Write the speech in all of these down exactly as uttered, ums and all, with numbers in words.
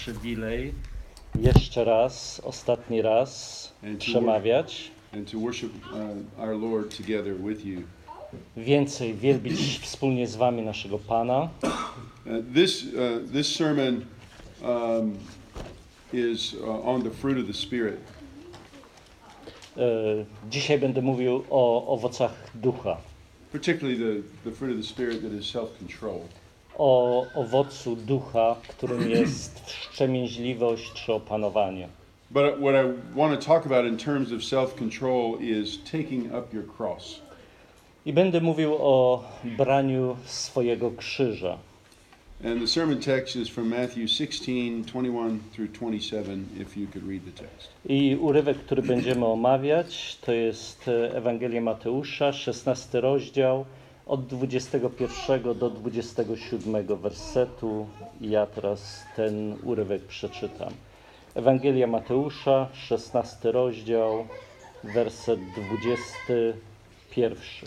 przywilej jeszcze raz, ostatni raz przemawiać. And to worship uh, our Lord together with you. Więcej wielbić wspólnie z wami naszego Pana. Uh, this uh, this sermon um, is uh, on the fruit of the Spirit. Uh, dzisiaj będę mówił o owocach ducha. Particularly the, the fruit of the Spirit that is self-control. O owocu ducha, którym jest wstrzemięźliwość czy opanowanie. But what I want to talk about in terms of self-control is taking up your cross. I będę mówił o braniu swojego krzyża. And the sermon text is from Matthew sixteen, twenty-one through twenty-seven, if you could read the text. I urywek, który będziemy omawiać, to jest Ewangelia Mateusza, szesnasty rozdział, od dwudziestego pierwszego do dwudziestego siódmego wersetu. I ja teraz ten urywek przeczytam. Ewangelia Mateusza, szesnasty rozdział, werset dwudziesty pierwszy.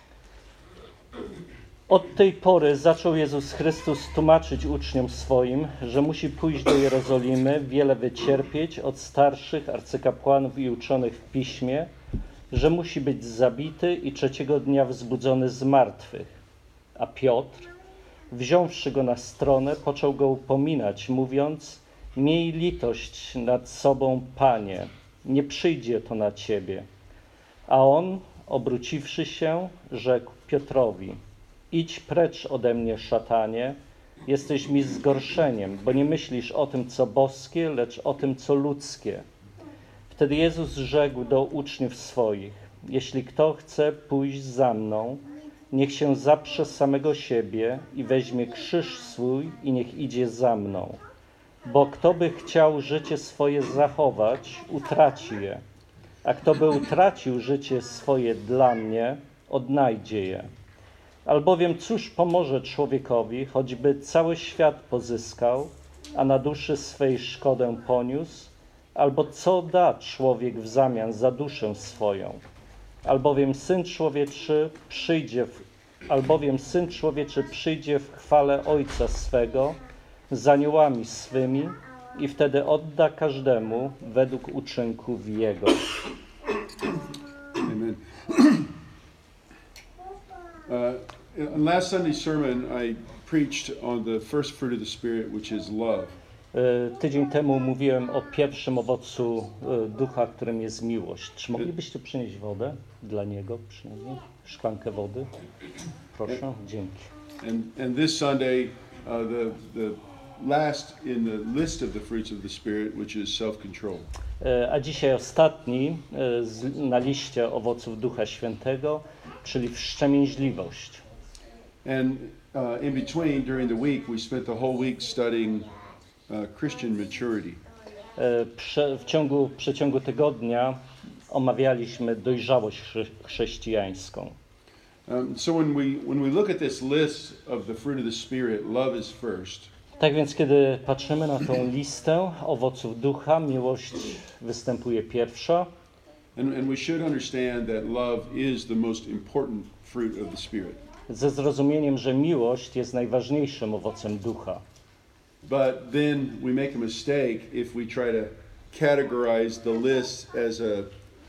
Od tej pory zaczął Jezus Chrystus tłumaczyć uczniom swoim, że musi pójść do Jerozolimy, wiele wycierpieć od starszych arcykapłanów i uczonych w piśmie, że musi być zabity i trzeciego dnia wzbudzony z martwych. A Piotr, wziąwszy go na stronę, począł go upominać, mówiąc: miej litość nad sobą, Panie, nie przyjdzie to na ciebie. A on, obróciwszy się, rzekł Piotrowi: idź precz ode mnie, szatanie, jesteś mi zgorszeniem, bo nie myślisz o tym, co boskie, lecz o tym, co ludzkie. Wtedy Jezus rzekł do uczniów swoich: jeśli kto chce pójść za mną, niech się zaprze samego siebie i weźmie krzyż swój i niech idzie za mną. Bo kto by chciał życie swoje zachować, utraci je, a kto by utracił życie swoje dla mnie, odnajdzie je. Albowiem cóż pomoże człowiekowi, choćby cały świat pozyskał, a na duszy swej szkodę poniósł? Albo co da człowiek w zamian za duszę swoją? Albowiem Syn Człowieczy przyjdzie w, albowiem Syn Człowieczy przyjdzie w chwale Ojca swego z aniołami swymi i wtedy odda każdemu według uczynków jego. Amen. Uh, in last Sunday's sermon, I preached on the first fruit of the Spirit, which is love. Tydzień temu mówiłem o pierwszym owocu ducha, którym jest miłość. Czy moglibyście przynieść wodę dla niego, przynajmniej szklankę wody? Proszę, dzięki. And, and this Sunday, uh, the, the last in the list of the fruits of the Spirit, which is self-control. A dzisiaj ostatni na liście owoców Ducha Świętego, czyli wstrzemięźliwość. And uh, in between, during the week, we spent the whole week studying uh, Christian maturity. Prze, w ciągu, w przeciągu tygodnia omawialiśmy dojrzałość chrze, chrześcijańską. Um, so when we when we look at this list of the fruit of the Spirit, love is first. Tak więc, kiedy patrzymy na tą listę owoców ducha, miłość występuje pierwsza. And, and we should understand that love is the most important fruit of the Spirit. Ze zrozumieniem, że miłość jest najważniejszym owocem ducha. But then we make a mistake if we try to categorize the list as a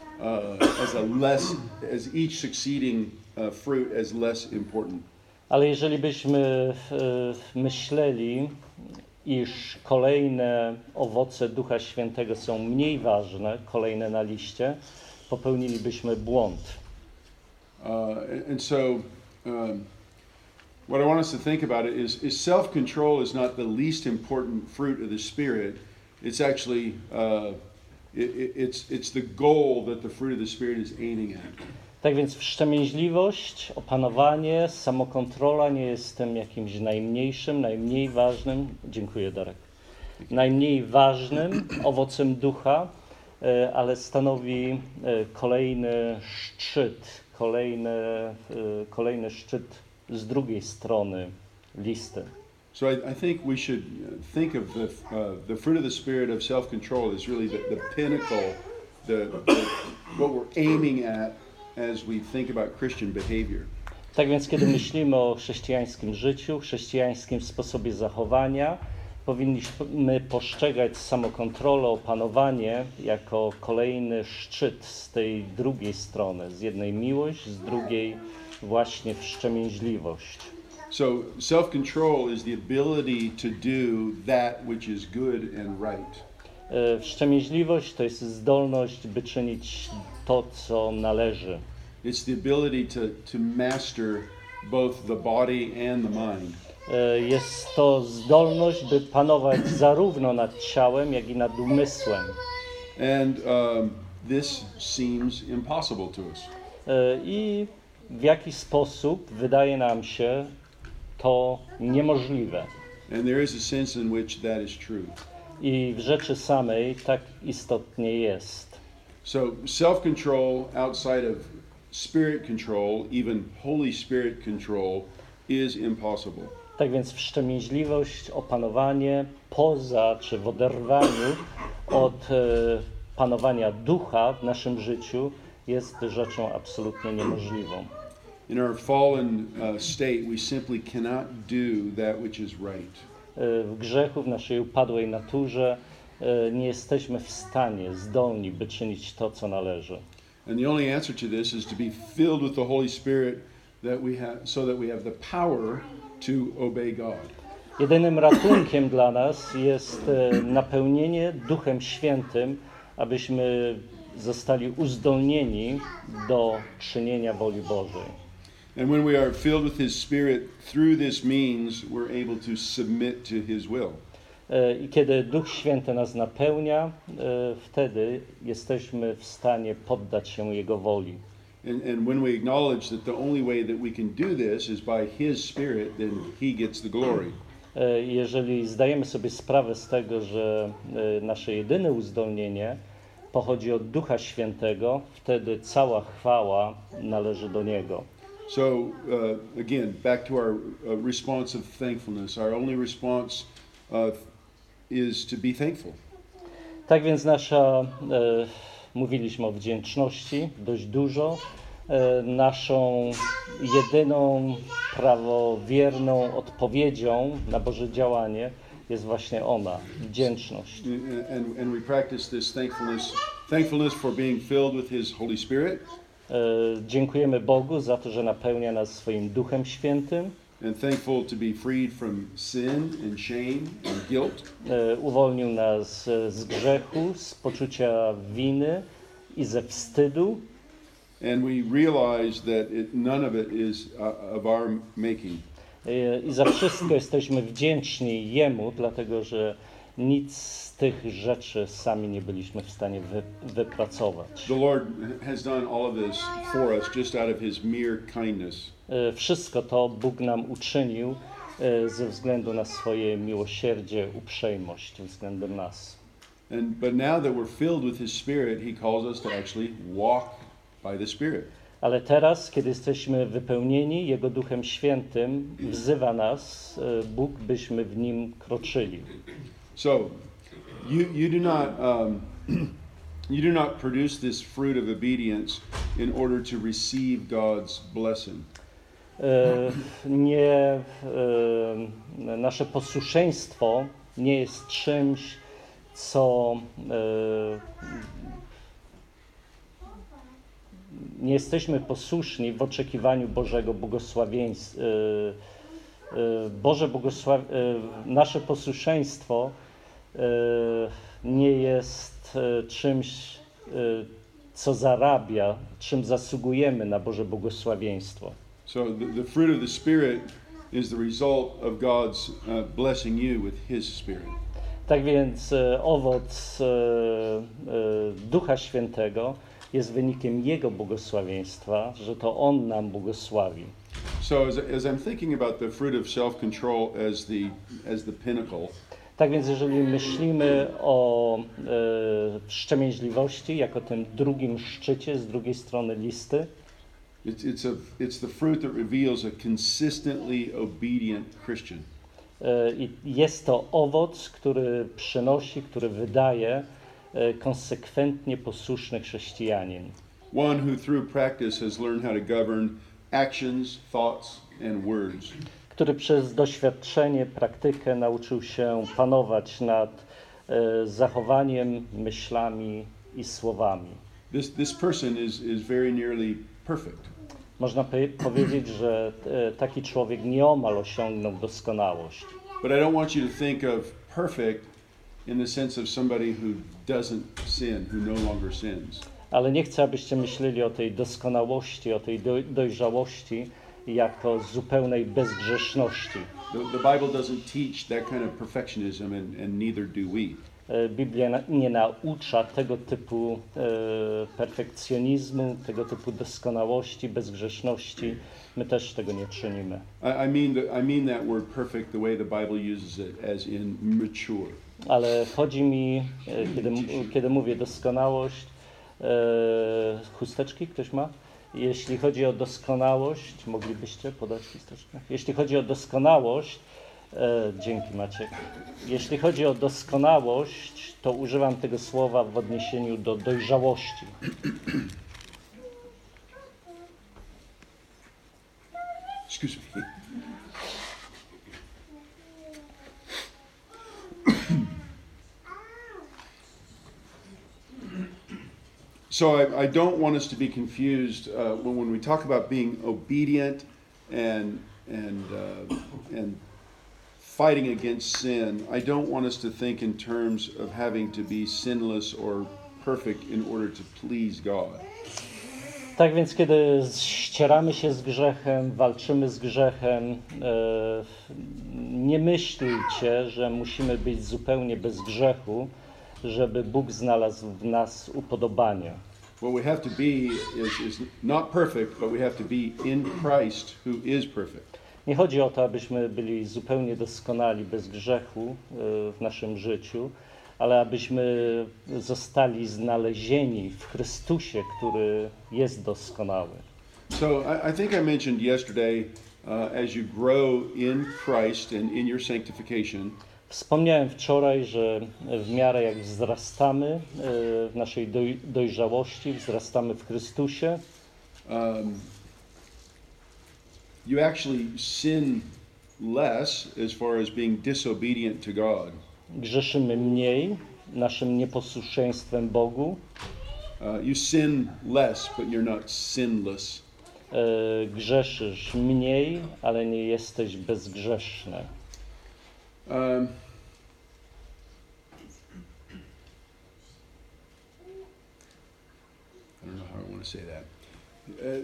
uh, as a less as each succeeding uh, fruit as less important. Ale jeżeli byśmy y, myśleli, iż kolejne owoce Ducha Świętego są mniej ważne, kolejne na liście, popełnilibyśmy błąd. Uh, and so, um, what I want us to think about it is, is self-control is not the least important fruit of the Spirit. It's actually uh, it, it's it's the goal that the fruit of the Spirit is aiming at. Tak więc wstrzemięźliwość, opanowanie, samokontrola nie jest tym jakimś najmniejszym, najmniej ważnym, dziękuję Darek, najmniej ważnym owocem ducha, ale stanowi kolejny szczyt, kolejny, kolejny szczyt z drugiej strony listy. So I, I think we should think of the uh, the fruit of the Spirit of self-control is really the, the pinnacle, the, the what we're aiming at as we think about Christian behavior. Tak więc, kiedy myślimy o chrześcijańskim życiu, chrześcijańskim sposobie zachowania, powinniśmy postrzegać samokontrolę, opanowanie jako kolejny szczyt z tej drugiej strony. Z jednej miłość, z drugiej właśnie wstrzemięźliwość. So self-control is the ability to do that which is good and right. E, Wstrzemięźliwość to jest zdolność, by czynić to, co należy. It's the ability to, to master both the body and the mind. E, Jest to zdolność, by panować zarówno nad ciałem, jak i nad umysłem. And um, this seems impossible to us. E, I w jaki sposób wydaje nam się to niemożliwe. And there is a sense in which that is true. I w rzeczy samej tak istotnie jest. So self-control outside of spirit control, even Holy Spirit control, is impossible. Tak więc wstrzemięźliwość, opanowanie poza czy w oderwaniu od e, panowania ducha w naszym życiu jest rzeczą absolutnie niemożliwą. In our fallen uh, state, we simply cannot do that which is right. E, W grzechu, w naszej upadłej naturze e, nie jesteśmy w stanie, zdolni, by czynić to, co należy. And the only answer to this is to be filled with the Holy Spirit that we have, so that we have the power to obey God. Jedynym ratunkiem dla nas jest e, napełnienie Duchem Świętym, abyśmy zostali uzdolnieni do czynienia woli Bożej. And when we are filled with His Spirit through this means, we're able to submit to His will. E, I kiedy Duch Święty nas napełnia, e, wtedy jesteśmy w stanie poddać się Jego woli. And, and when we acknowledge that the only way that we can do this is by His Spirit, then He gets the glory. E, Jeżeli zdajemy sobie sprawę z tego, że e, nasze jedyne uzdolnienie pochodzi od Ducha Świętego, wtedy cała chwała należy do Niego. So uh, again, back to our uh, response of thankfulness. Our only response uh, is to be thankful. Tak więc nasza, e, mówiliśmy o wdzięczności dość dużo, e, naszą jedyną prawowierną odpowiedzią na Boże działanie jest właśnie ona, wdzięczność. And, and we practice this thankfulness, thankfulness for being filled with His Holy Spirit. E, Dziękujemy Bogu za to, że napełnia nas swoim Duchem Świętym. And thankful to be freed from sin and shame and guilt. E, Uwolnił nas e, z grzechu, z poczucia winy i ze wstydu. And we realize that it, none of it is uh, of our making. E, I za wszystko jesteśmy wdzięczni Jemu, dlatego że nic z tych rzeczy sami nie byliśmy w stanie wy, wypracować. The Lord has done all of this for us just out of His mere kindness. E, Wszystko to Bóg nam uczynił e, ze względu na swoje miłosierdzie, uprzejmość względem nas. And but now that we're filled with His Spirit, He calls us to actually walk by the Spirit. Ale teraz, kiedy jesteśmy wypełnieni Jego Duchem Świętym, wzywa nas e, Bóg, byśmy w Nim kroczyli. So, you you do not um, you do not produce this fruit of obedience in order to receive God's blessing. E, Nie, e, nasze posłuszeństwo nie jest czymś, co e, nie jesteśmy posłuszni w oczekiwaniu Bożego błogosławieństwa. Boże błogosław... Nasze posłuszeństwo nie jest czymś, co zarabia, czym zasługujemy na Boże błogosławieństwo. So the, the fruit of the Spirit is the result of God's uh, blessing you with His Spirit. Tak więc owoc Ducha Świętego jest wynikiem Jego błogosławieństwa, że to On nam błogosławi. So as, as I'm thinking about the fruit of self-control as the as the pinnacle, Tak więc jeżeli myślimy o e, wstrzemięźliwości jako tym drugim szczycie z drugiej strony listy, it's it's a it's the fruit that reveals a consistently obedient Christian. e, i jest to owoc, który przynosi, który wydaje e, konsekwentnie posłuszny chrześcijanin. One who through practice has learned how to govern actions, thoughts, and words. który przez doświadczenie, praktykę nauczył się panować nad e, zachowaniem, myślami i słowami. This, this person is, is very nearly perfect. Można pe- powiedzieć, że e, taki człowiek nieomal osiągnął doskonałość. But I don't want you to think of perfect in the sense of somebody who doesn't sin, who no longer sins. Ale nie chcę, abyście myśleli o tej doskonałości, o tej doj- dojrzałości jako zupełnej bezgrzeszności. The, the Bible doesn't teach that kind of perfectionism, and, and neither do we. E, Biblia na- nie naucza tego typu e, perfekcjonizmu, tego typu doskonałości, bezgrzeszności. My też tego nie czynimy. I, I mean the, I mean that word perfect the way the Bible uses it, as in mature. Ale chodzi mi, e, kiedy, m- kiedy mówię doskonałość, e, chusteczki ktoś ma? Jeśli chodzi o doskonałość, moglibyście podać chusteczkę? Jeśli chodzi o doskonałość, e, dzięki Maciek. Jeśli chodzi o doskonałość, to używam tego słowa w odniesieniu do dojrzałości. Excuse me. So I, I don't want us to be confused uh, when, when we talk about being obedient and and uh, and fighting against sin. I don't want us to think in terms of having to be sinless or perfect in order to please God. Tak więc, kiedy ścieramy się z grzechem, walczymy z grzechem, e, nie myślcie, że musimy być zupełnie bez grzechu, żeby Bóg znalazł w nas upodobanie. What we have to be is, is not perfect, but we have to be in Christ who is perfect. Nie chodzi o to, abyśmy byli zupełnie doskonali, bez grzechu e, w naszym życiu, ale abyśmy zostali znalezieni w Chrystusie, który jest doskonały. So I, I think I mentioned yesterday, uh, as you grow in Christ and in your sanctification, Wspomniałem wczoraj, że w miarę jak wzrastamy e, w naszej doj- dojrzałości, wzrastamy w Chrystusie, um, you actually sin less as far as being disobedient to God. grzeszymy mniej naszym nieposłuszeństwem Bogu, Uh, you sin less, but you're not sinless. e, grzeszysz mniej, ale nie jesteś bezgrzeszny. Um, I don't know how I want to say that. Uh,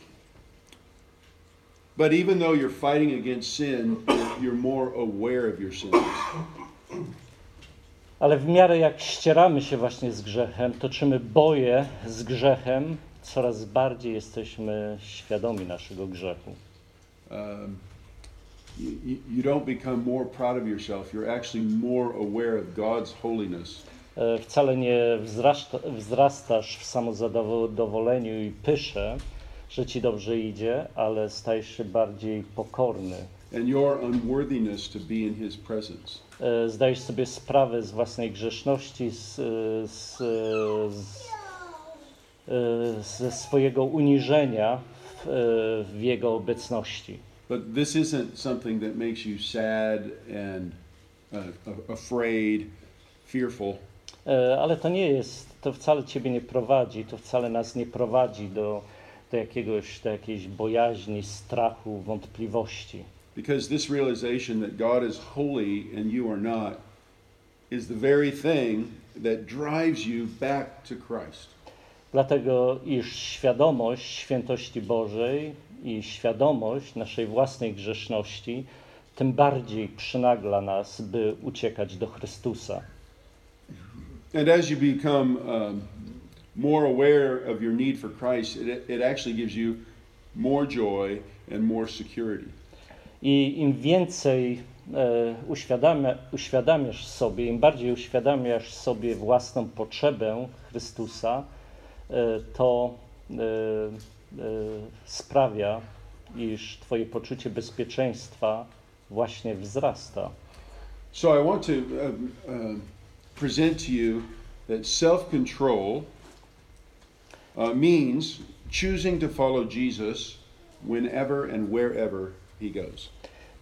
but even though you're fighting against sin, you're more aware of your sins. Ale w miarę jak ścieramy się właśnie z grzechem, toczymy boje z grzechem, coraz bardziej jesteśmy świadomi naszego grzechu. Um, you, you- you don't become more proud of yourself. You're actually more aware of God's holiness. E, Wcale nie wzrasta, wzrastasz w samozadowoleniu i pysze, że ci dobrze idzie, ale stajesz się bardziej pokorny. And your unworthiness to be in His presence. E, Zdajesz sobie sprawę z własnej grzeszności, z, z, z, e, ze swojego uniżenia w, e, w Jego obecności. But this isn't something that makes you sad and uh, a- afraid, fearful. E, Ale to nie jest, to wcale Ciebie nie prowadzi, to wcale nas nie prowadzi do, do jakiegoś, do jakiejś bojaźni, strachu, wątpliwości. Because this realization that God is holy and you are not is the very thing that drives you back to Christ. Dlatego, iż świadomość świętości Bożej i świadomość naszej własnej grzeszności tym bardziej przynagla nas, by uciekać do Chrystusa. And as you become um, more aware of your need for Christ, it, it actually gives you more joy and more security. I im więcej e, uświadamia, uświadamiasz sobie, im bardziej uświadamiasz sobie własną potrzebę Chrystusa, e, to e, e, sprawia, iż Twoje poczucie bezpieczeństwa właśnie wzrasta. So I want to um, um, present to you that self-control uh, means choosing to follow Jesus whenever and wherever He goes.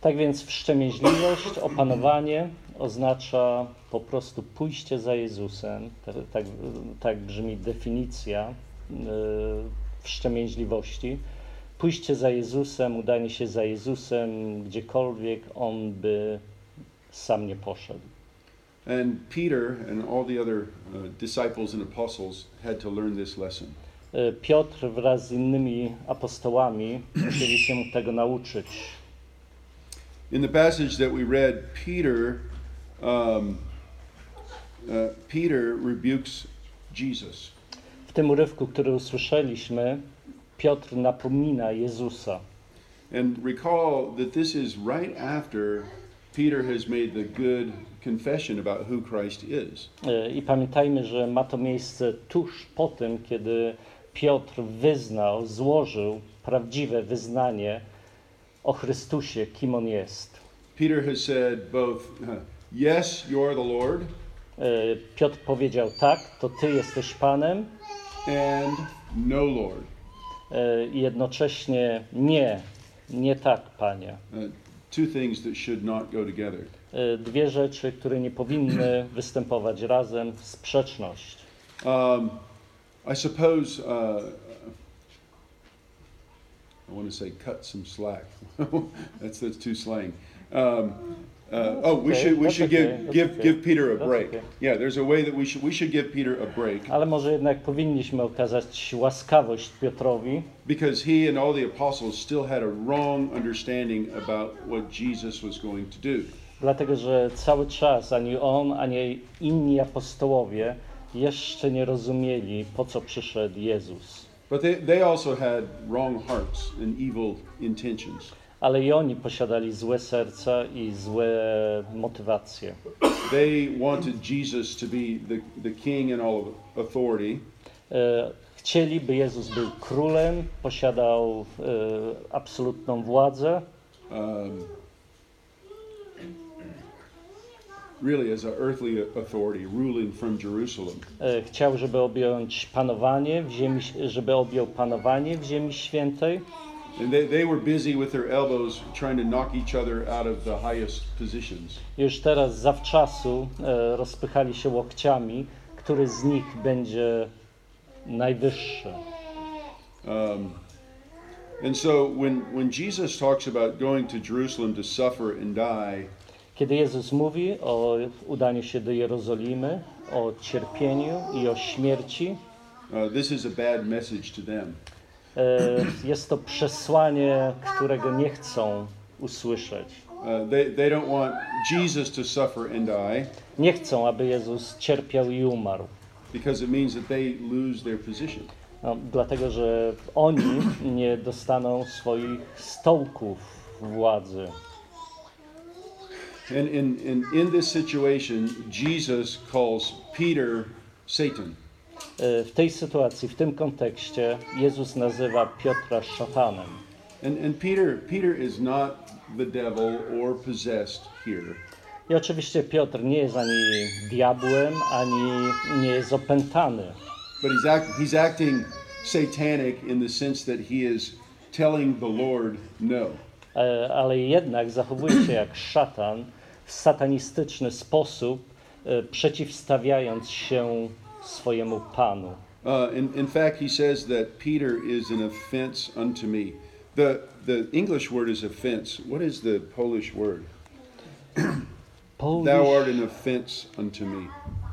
Tak więc wstrzemięźliwość, opanowanie oznacza po prostu pójście za Jezusem. Tak, tak, tak brzmi definicja y, wstrzemięźliwości. Pójście za Jezusem, udanie się za Jezusem, gdziekolwiek On by sam nie poszedł. And Peter and all the other uh, disciples and apostles had to learn this lesson. Y, Piotr wraz z innymi apostołami musieli się tego nauczyć. In the passage that we read, Peter, um, uh, Peter rebukes Jesus. W tym urywku, który usłyszeliśmy, Piotr napomina Jezusa. And recall that this is right after Peter has made the good confession about who Christ is. I pamiętajmy, że ma to miejsce tuż po tym, kiedy Piotr wyznał, złożył prawdziwe wyznanie o Chrystusie, kim On jest. Peter has said both, yes, you are the Lord, Piotr powiedział tak, to Ty jesteś Panem, and no, Lord. I jednocześnie nie, nie tak, Panie. Uh, two things that should not go together. Dwie rzeczy, które nie powinny występować razem, sprzeczność. Um, I suppose uh, I want to say cut some slack. that's that's too slang. Um, uh, oh, we okay. should we That's should okay. give That's give okay. give Peter a That's break. okay. Yeah, there's a way that we should we should give Peter a break Ale może jednak powinniśmy okazać łaskawość Piotrowi, because he and all the apostles still had a wrong understanding about what Jesus was going to do. dlatego że cały czas ani on, ani inni apostołowie jeszcze nie rozumieli, po co przyszedł Jezus. But they, they also had wrong hearts and evil intentions. Ale i oni posiadali złe serca i złe motywacje. They wanted Jesus to be the, the king and all of authority. E, chcieli, by Jezus był królem, posiadał e, absolutną władzę. Um, really as an earthly authority ruling from Jerusalem. E, chciał, żeby objąć panowanie w ziemi, żeby objął panowanie w ziemi świętej. And they, they were busy with their elbows trying to knock each other out of the highest positions. Już teraz zawczasu e, rozpychali się łokciami, który z nich będzie najwyższy. Um, and so when, when Jesus talks about going to Jerusalem to suffer and die, Kiedy Jezus mówi o udaniu się do Jerozolimy, o cierpieniu i o śmierci, uh, this is a bad message to them. e, jest to przesłanie, którego nie chcą usłyszeć. Uh, they, they don't want Jesus to suffer and die Nie chcą, aby Jezus cierpiał i umarł. because it means that they lose their position. No, dlatego, że oni nie dostaną swoich stołków władzy. And in, in, in this situation, Jesus calls Peter Satan. E, W tej sytuacji, w tym kontekście Jezus nazywa Piotra szatanem. And, and Peter, Peter is not the devil or possessed here. I oczywiście Piotr nie jest ani diabłem, ani nie jest opętany. But he's, act, he's acting satanic in the sense that he is telling the Lord no. E, Ale jednak zachowuje się jak szatan w satanistyczny sposób, e, przeciwstawiając się swojemu Panu. Uh, in, in fact, he says that Peter is an offense unto me. The, the English word is offense. What is the Polish word? Polish, Thou art an offense unto me.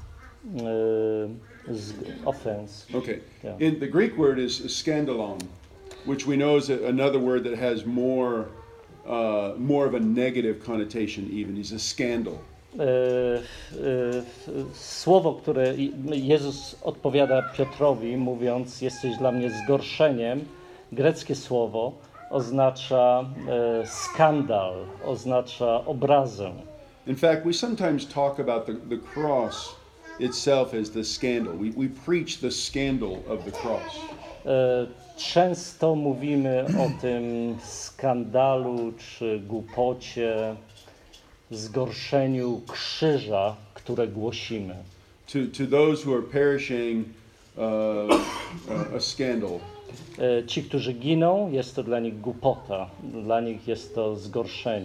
e, z, offense. Okay. Yeah. In the Greek word is scandalon, which we know is a, another word that has more, uh, more of a negative connotation. Even he's a scandal. E, e, Słowo, które Jezus odpowiada Piotrowi, mówiąc: jesteś dla mnie zgorszeniem, greckie słowo oznacza e, skandal, oznacza obrazę. In fact, we sometimes talk about the, the cross itself as the scandal. We, we preach the scandal of the cross. E, Często mówimy o tym skandalu czy głupocie, zgorszeniu krzyża, które głosimy. To, to those who are perishing, uh, a, a scandal. E, Ci, którzy giną, jest to dla nich głupota, dla nich jest to zgorszenie.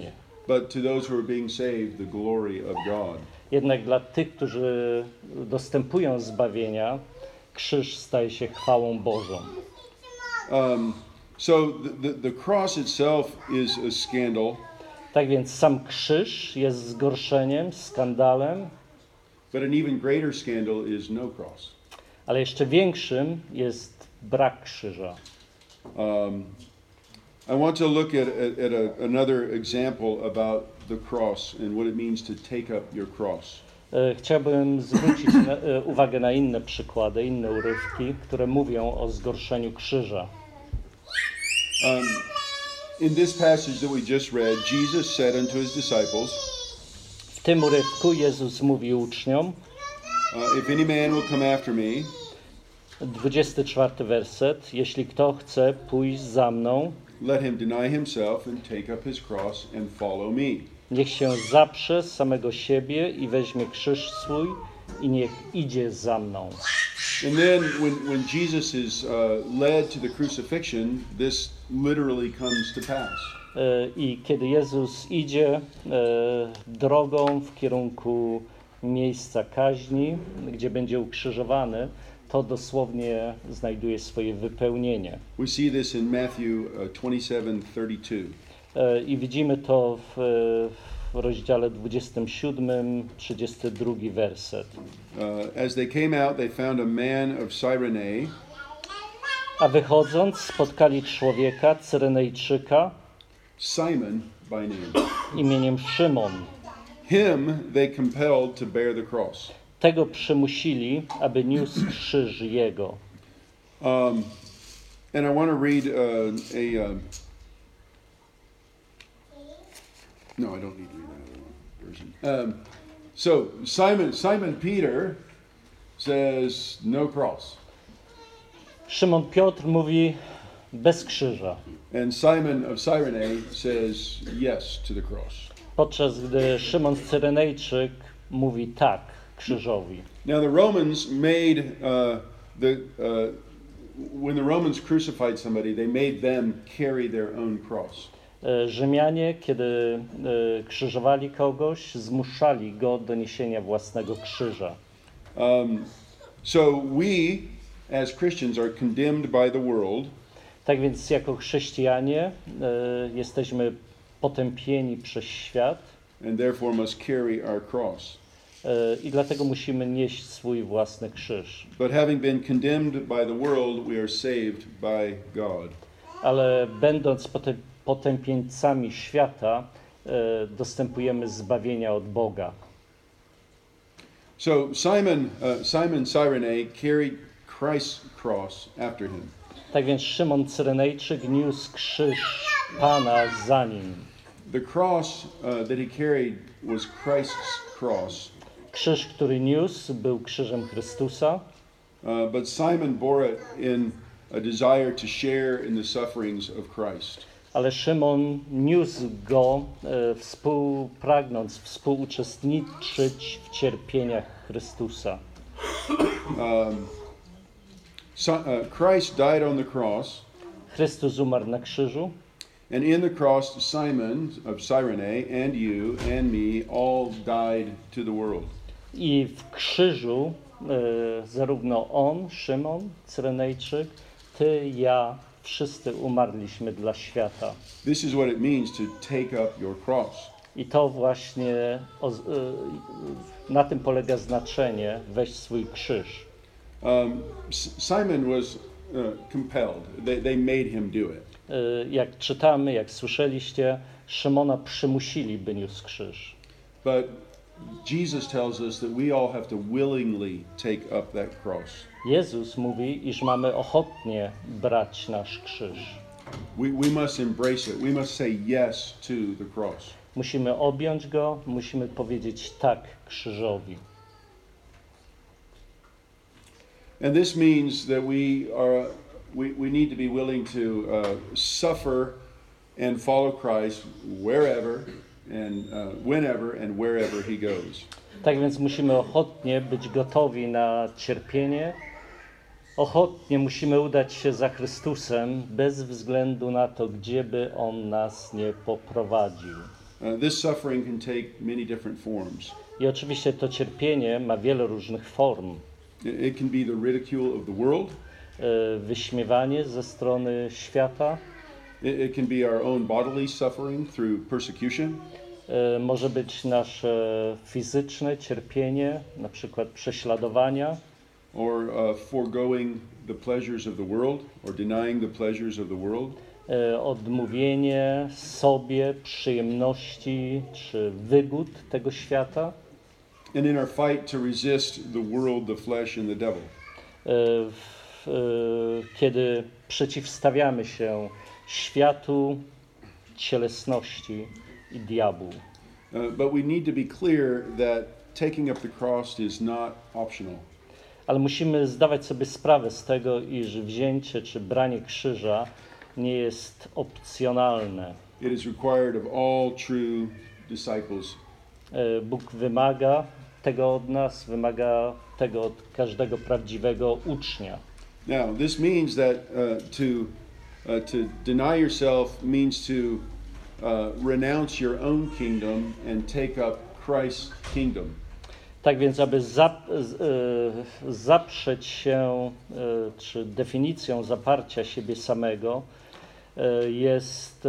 but to those who are being saved, the glory of God. Jednak dla tych, którzy dostępują zbawienia, krzyż staje się chwałą Bożą. Um, so the, the, the cross itself is a scandal, Tak więc sam krzyż jest zgorszeniem, skandalem, but an even greater scandal is no cross. ale jeszcze większym jest brak krzyża. Um, I want to look at, at, at a, another example about the cross and what it means to take up your cross. E, Chciałbym zwrócić na, e, uwagę na inne przykłady, inne urywki, które mówią o zgorszeniu krzyża. Um, in this passage that we just read, Jesus said unto his disciples, W tym urywku Jezus mówi uczniom, uh, if any man will come after me, dwudziesty czwarty werset, jeśli kto chce pójść za mną, let him deny himself and take up his cross and follow me. niech się zaprze samego siebie i weźmie krzyż swój i niech idzie za mną. And then when, when Jesus is uh, led to the crucifixion, this literally comes to pass. E, I kiedy Jezus idzie e, drogą w kierunku miejsca kaźni, gdzie będzie ukrzyżowany, to dosłownie znajduje swoje wypełnienie. We see this in Matthew uh, twenty-seven thirty-two. E, I widzimy to w, w rozdziale dwudziestym siódmym, trzydziesty drugi werset. Uh, as they came out, they found a man of Cyrene, A wychodząc, spotkali człowieka, Cyrenejczyka, Simon by name. imieniem Szymon. Him they compelled to bear the cross. Tego przymusili, aby niósł krzyż jego. Um, and I want to read uh, a. Uh, no, I don't need to read that other one version. Um, so Simon Simon Peter says no cross, Szymon Piotr mówi bez krzyża, and Simon of Cyrene says yes to the cross. podczas gdy Szymon Cyrenejczyk mówi tak krzyżowi. Now the Romans made uh, the uh, when the Romans crucified somebody, they made them carry their own cross. E, Rzymianie, kiedy e, krzyżowali kogoś, zmuszali go do niesienia własnego krzyża. Um, so we, as Christians, are condemned by the world, Tak więc jako chrześcijanie e, jesteśmy potępieni przez świat and therefore must carry our cross. e, i dlatego musimy nieść swój własny krzyż. But having been condemned by the world, we are saved by God. Ale będąc potem, potępieńcami świata, e, dostępujemy zbawienia od Boga. So Simon, uh, Simon Cyrene carried Christ's cross after him. Tak więc Szymon Cyrenejczyk niósł krzyż Pana za nim. The cross uh, that he carried was Christ's cross, Krzyż, który niósł, był krzyżem Chrystusa, uh, but Simon bore it in a desire to share in the sufferings of Christ. ale Szymon niósł go, e, współpragnąc współuczestniczyć w cierpieniach Chrystusa. Um, so, uh, Christ died on the cross, Chrystus umarł na krzyżu, and in the cross, Simon of Cyrene and you and me all died to the world. i w krzyżu e, zarówno on, Szymon Cyrenejczyk, ty, ja, wszyscy umarliśmy dla świata. This is what it means to take up your cross. I to właśnie o, e, na tym polega znaczenie weź swój krzyż. Um, S- Simon was uh, compelled. They, they made him do it. E, Jak czytamy, jak słyszeliście, Szymona przymusili, by niósł krzyż. But Jesus tells us that we all have to willingly take up that cross. Jezus mówi, iż mamy ochotnie brać nasz krzyż. We, we must embrace it. We must say yes to the cross. Musimy objąć go, musimy powiedzieć tak krzyżowi. And this means that we are we, we need to be willing to uh, suffer and follow Christ wherever and uh, whenever and wherever he goes. Tak więc musimy ochotnie być gotowi na cierpienie. Ochotnie musimy udać się za Chrystusem, bez względu na to, gdzie by On nas nie poprowadził. Uh, this suffering can take many different forms. I oczywiście to cierpienie ma wiele różnych form. It, it can be the ridicule of the world. E, Wyśmiewanie ze strony świata. It, it can be our own bodily suffering through persecution. E, Może być nasze fizyczne cierpienie, na przykład prześladowania. Or uh, foregoing the pleasures of the world, or denying the pleasures of the world. E, Odmówienie sobie przyjemności czy wygód tego świata. And in our fight to resist the world, the flesh, and the devil. E, w- e, Kiedy przeciwstawiamy się światu, cielesności i diabłu. Uh, but we need to be clear that taking up the cross is not optional. Ale musimy zdawać sobie sprawę z tego, iż wzięcie czy branie krzyża nie jest opcjonalne. It is required of all true disciples. E, Bóg wymaga tego od nas, wymaga tego od każdego prawdziwego ucznia. Now, this means that uh, to uh, to deny yourself means to uh, renounce your own kingdom and take up Christ's kingdom. Tak więc, aby zap, z- e, zaprzeć się, e, czy definicją zaparcia siebie samego e, jest e,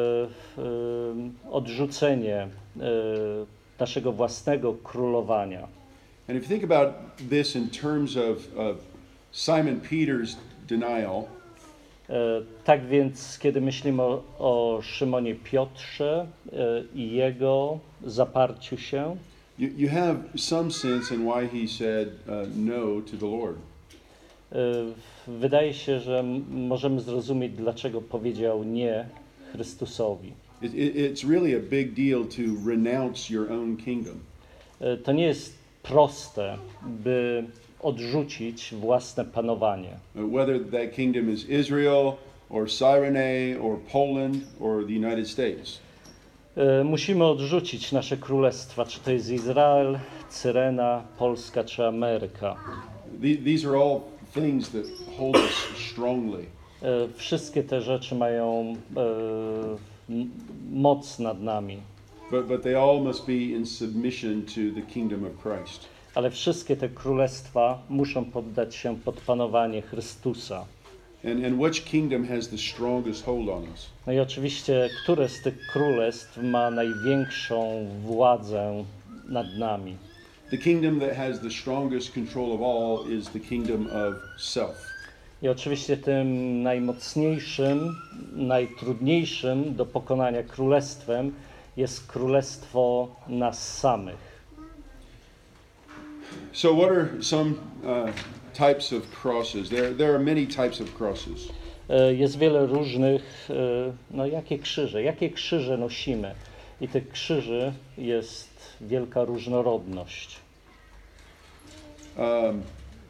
e, odrzucenie e, naszego własnego królowania. And if you think about this in terms of, of Simon Peter's denial, E, Tak więc, kiedy myślimy o, o Szymonie Piotrze e, i jego zaparciu się, you, you have some sense in why he said uh, no to the Lord. e, wydaje się, że m- możemy zrozumieć, dlaczego powiedział nie Chrystusowi. It, it, it's really a big deal to renounce your own kingdom. E, To nie jest proste, by odrzucić własne panowanie. Uh, whether that kingdom is Israel or Cyrene or Poland or the United States. E, Musimy odrzucić nasze królestwa, czy to jest Izrael, Cyrena, Polska czy Ameryka. The, these are all things that hold us strongly. E, Wszystkie te rzeczy mają e, m- moc nad nami, But, but they all must be in submission to the kingdom of Christ. ale wszystkie te królestwa muszą poddać się pod panowanie Chrystusa. And, and which kingdom has the strongest hold on us? No i oczywiście, które z tych królestw ma największą władzę nad nami? The kingdom that has the strongest control of all is the kingdom of self. I oczywiście tym najmocniejszym, najtrudniejszym do pokonania królestwem jest królestwo nas samych. So, what are some uh, types of crosses? There, there are many types of crosses. E, Jest wiele różnych, e, no jakie krzyże, jakie krzyże nosimy. I tych krzyży jest wielka różnorodność. Um,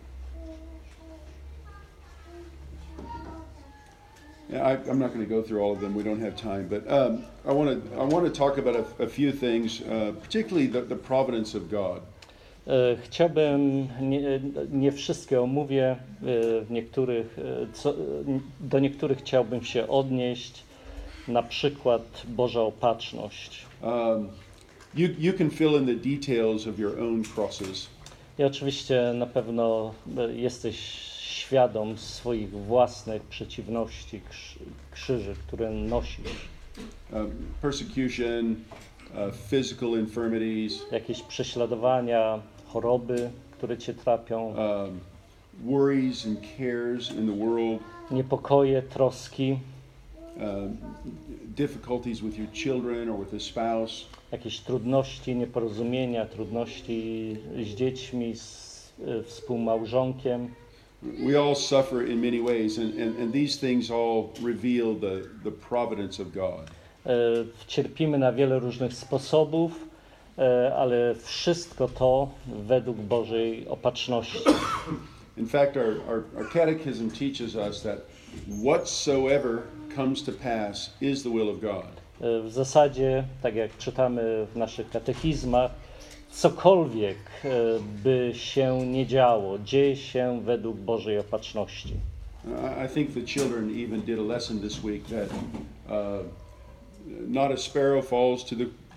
yeah, I, I'm not going to go through all of them. We don't have time. But um, I want to I want to talk about a, a few things, uh, particularly the, the providence of God. E, Chciałbym, nie, nie wszystkie omówię, e, w niektórych, e, co, do niektórych chciałbym się odnieść, na przykład Boża opatrzność. Um, you you can fill in the details of your own crosses. I oczywiście na pewno e, jesteś świadom swoich własnych przeciwności, krz- krzyży, które nosisz. Um, persecution, uh, physical infirmities, Jakieś prześladowania, choroby, które cię trapią, um, worries and cares in the world, niepokoje, troski, um, difficulties with your children or with a spouse. jakieś trudności, nieporozumienia, trudności z dziećmi, z e, współmałżonkiem. We all suffer in many ways, and, and, and these things all reveal the, the providence of God. E, Cierpimy na wiele różnych sposobów, e, ale wszystko to według Bożej opatrzności. In fact, our, our, our catechism teaches us that whatsoever comes to pass is the will of God. E, W zasadzie, tak jak czytamy w naszych katechizmach, cokolwiek e, by się nie działo, dzieje się według Bożej opatrzności. I, I think the children even did a lesson this week that uh, not a sparrow falls to the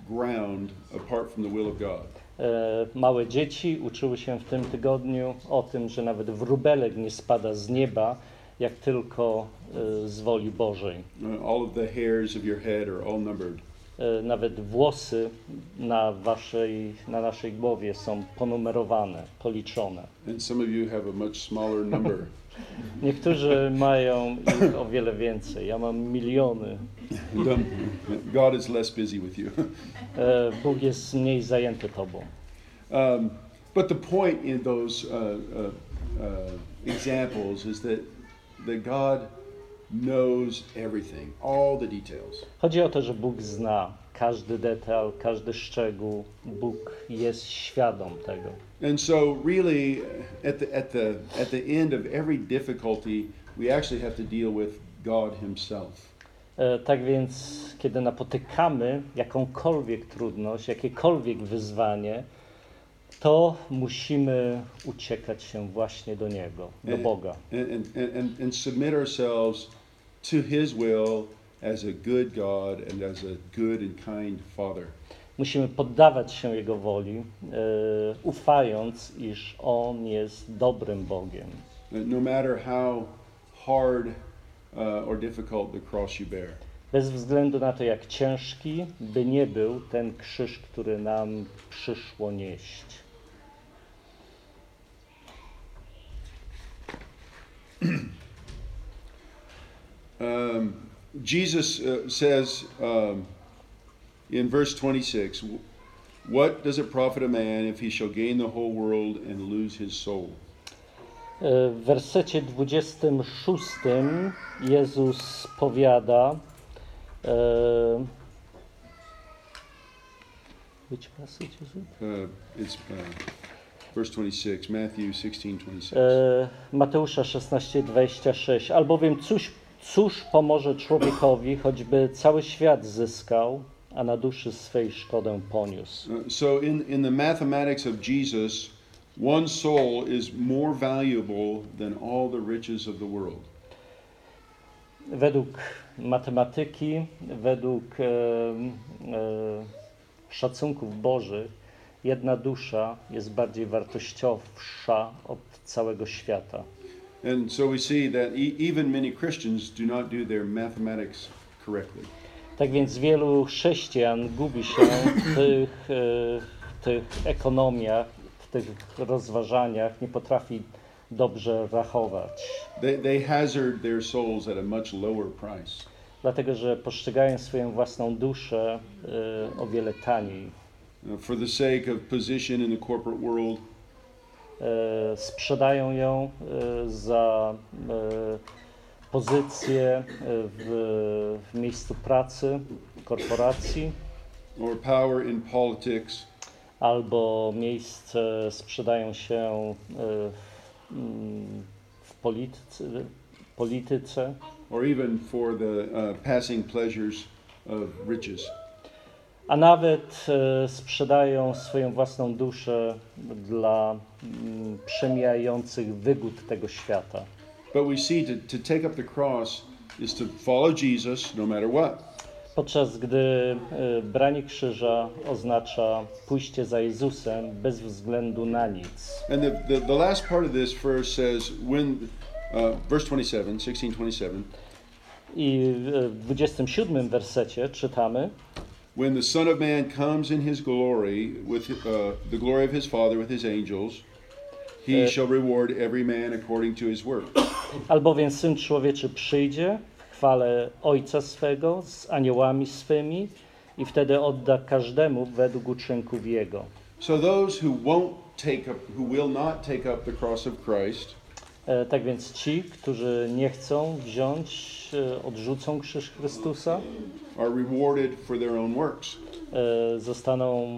ground apart from the will of God. E, Małe dzieci uczyły się w tym tygodniu o tym, że nawet wróbelek nie spada z nieba, jak tylko e, z woli Bożej. Uh, all of the hairs of your head are all numbered. E, Nawet włosy na waszej, na naszej głowie są ponumerowane, policzone. And some of you have a much smaller number. Niektórzy mają ich o wiele więcej. Ja mam miliony. God is less busy with you. E, Bóg jest mniej zajęty tobą. Um, but the point in those uh, uh, uh, examples is that that God knows everything, all the details. Chodzi o to, że Bóg zna każdy detal, każdy szczegół. Bóg jest świadom tego. And so really at the at the at the end of every difficulty, we actually have to deal with God himself. E, Tak więc, kiedy napotykamy jakąkolwiek trudność, jakiekolwiek wyzwanie, to musimy uciekać się właśnie do Niego, do Boga. And and and and submit ourselves to his will as a good God and as a good and kind Father. Musimy poddawać się Jego woli, e, ufając, iż On jest dobrym Bogiem. No matter how hard uh, or difficult the cross you bear. Bez względu na to, jak ciężki by nie był ten krzyż, który nam przyszło nieść. Um, Jesus uh, says um, in verse twenty-six, "What does it profit a man if he shall gain the whole world and lose his soul?" E, W wersecie dwudziestym szóstym Jezus powiada, e, which passage is it? Uh, it's uh, verse twenty-six, Matthew sixteen twenty-six. E, Mateusza szesnaście dwadzieścia sześć. Albowiem cóż, cóż pomoże człowiekowi, choćby cały świat zyskał, a na duszy swej szkodę poniósł. Uh, so in, in the mathematics of Jesus, one soul is more valuable than all the riches of the world. Według matematyki, według e, e, szacunków bożych, jedna dusza jest bardziej wartościowsza od całego świata. And so we see that e- even many Christians do not do their mathematics correctly. Tak więc wielu chrześcijan gubi się w tych, e, w tych ekonomiach, w tych rozważaniach, nie potrafi dobrze rachować. They, they hazard their souls at a much lower price. Dlatego, że postrzegają swoją własną duszę e, o wiele taniej. Uh, for the sake of position in the corporate world, E, sprzedają ją e, za e, pozycję e, w, w miejscu pracy, korporacji, or power in politics, albo miejsce sprzedają się e, w, mm, w polityce, polityce, or even for the uh, passing pleasures of riches. a nawet e, sprzedają swoją własną duszę dla mm, przemijających wygód tego świata. But we see to, to take up the cross is to follow Jesus no matter what. Podczas gdy e, branie krzyża oznacza pójście za Jezusem bez względu na nic. And the, the, the last part of this verse says, when, uh, verse twenty-seven, sixteen twenty-seven, I w dwudziestym siódmym wersecie czytamy: when the Son of Man comes in his glory, with uh, the glory of his Father with his angels, he Uh, shall reward every man according to his work. Albowiem Syn Człowieczy przyjdzie w chwale Ojca swego z aniołami swymi i wtedy odda każdemu według uczynków Jego. So those who won't take up, who will not take up the cross of Christ, E, tak więc ci, którzy nie chcą wziąć, e, odrzucą krzyż Chrystusa, are rewarded for their own works. e, zostaną,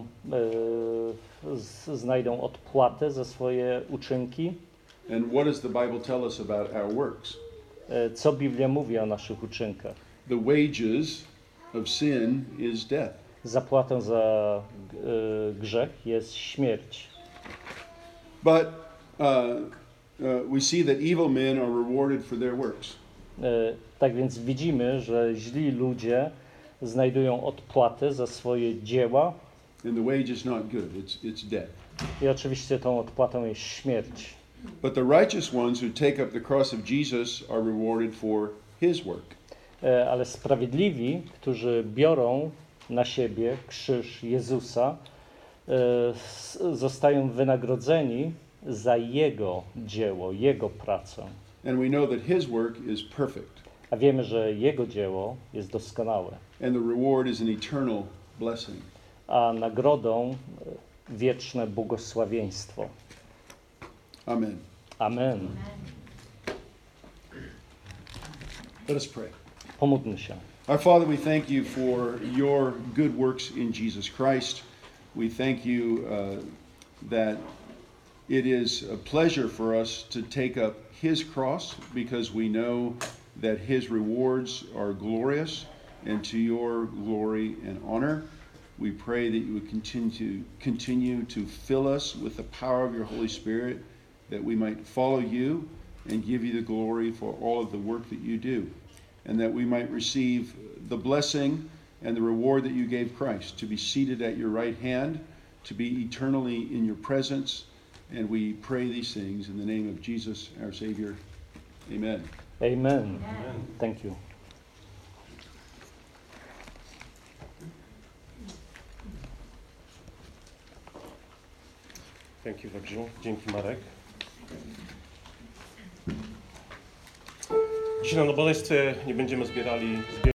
e, z, znajdą odpłatę za swoje uczynki. And what does the Bible tell us about our works? E, co Biblia mówi o naszych uczynkach? The wages of sin is death. Zapłatą za e, grzech jest śmierć. But uh, uh, we see that evil men are rewarded for their works. E, tak więc widzimy, że źli ludzie znajdują odpłatę za swoje dzieła and the wage is not good, it's, it's death. i oczywiście tą odpłatą jest śmierć. But the righteous ones who take up the cross of Jesus are rewarded for his work. E, Ale sprawiedliwi, którzy biorą na siebie krzyż Jezusa, e, s- zostają wynagrodzeni za Jego dzieło, Jego pracę. And we know that his work is perfect, A wiemy, że Jego dzieło jest doskonałe, and the reward is an eternal blessing. a nagrodą e, wieczne błogosławieństwo. Amen. Amen. Let us pray. Pomódlmy się. Our Father, we thank you for your good works in Jesus Christ. We thank you uh, that it is a pleasure for us to take up his cross because we know that his rewards are glorious and to your glory and honor. We pray that you would continue to, continue to fill us with the power of your Holy Spirit, that we might follow you and give you the glory for all of the work that you do, and that we might receive the blessing and the reward that you gave Christ, to be seated at your right hand, to be eternally in your presence. And we pray these things in the name of Jesus, our Savior. Amen. Amen. Thank you. Thank you, Webziu. Dzięki, Marek. Dzisiaj na nabożeństwie nie będziemy zbierali